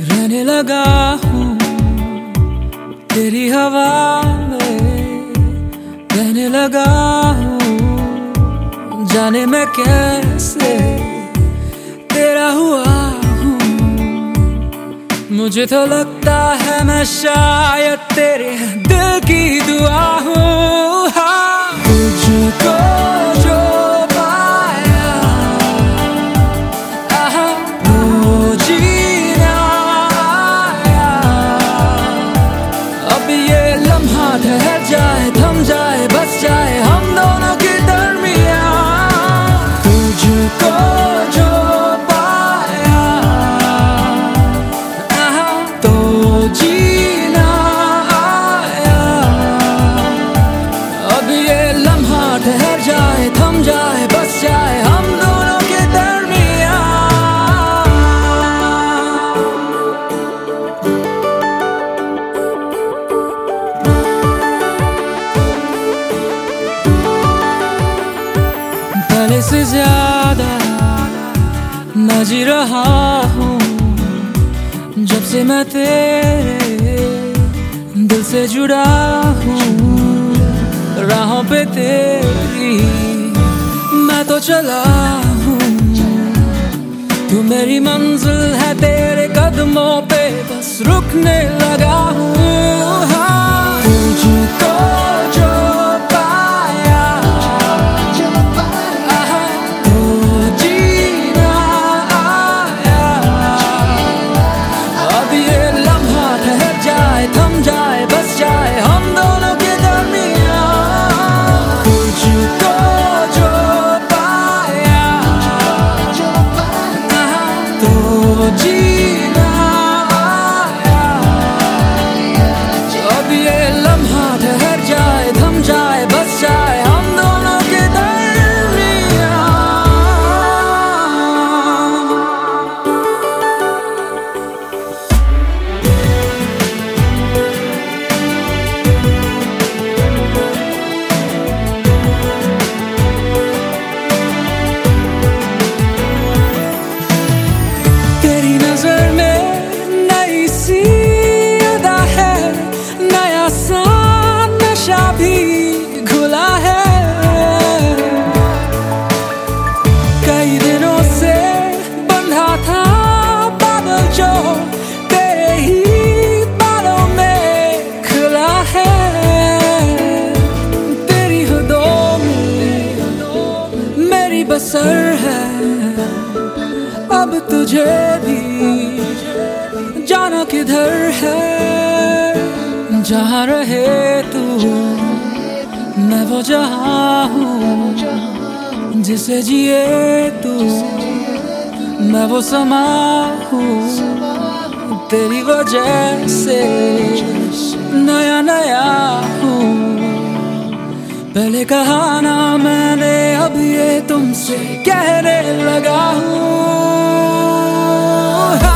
रहने लगा हूँ तेरी हवा में, रहने लगा हूँ जाने मैं कैसे तेरा हुआ हूँ। मुझे तो लगता है मैं शायद तेरे दिल की दुआ हूँ। हाँ, तुझको जो पाया तो जीना आया। अब ये लम्हा ठहर जाए, थम जाए, बस जाए हम दोनों के दरमियां। तुझको जो पाया तो जीना आया। अब ये लम्हा ठहर जाए, थम जाए, बस जाए हम दोनों के दरमियां। पहले से ज्यादा मैं जी रहा हूँ जब से मैं तेरे दिल से जुड़ा हूँ। राहों पे तेरी मैं तो चला हूँ, तू मेरी मंजिल है, तेरे कदमों पे बस रुकने लगा हूँ। हाँ, तुझको जो पाया तो जीना आया। अब ये लम्हा ठहर जाए, थम जाए, बस जाए हम दोनों के दरमियां। तुझको जो पाया तो जीना आया। अब ये लम्हा ठहर जाए, थम जाए, बस जाए हम दोनों के दरमियां। तेरी नजर में नई सी अदा है, नया सा नशा भी घुला है। कई दिनों से बंधा था बादल जो तेरे ही बालों में खुला है। तेरी हदों में मेरी बसर है, अब तुझे भी जाना किधर है। जहाँ रहे तू मैं वो जहाँ हूँ, जिसे जिए तू मैं वो समा हूँ। तेरी वजह से नया नया हूँ, पहले कहा ना मैंने, अब ये तुमसे कहने लगा हूँ।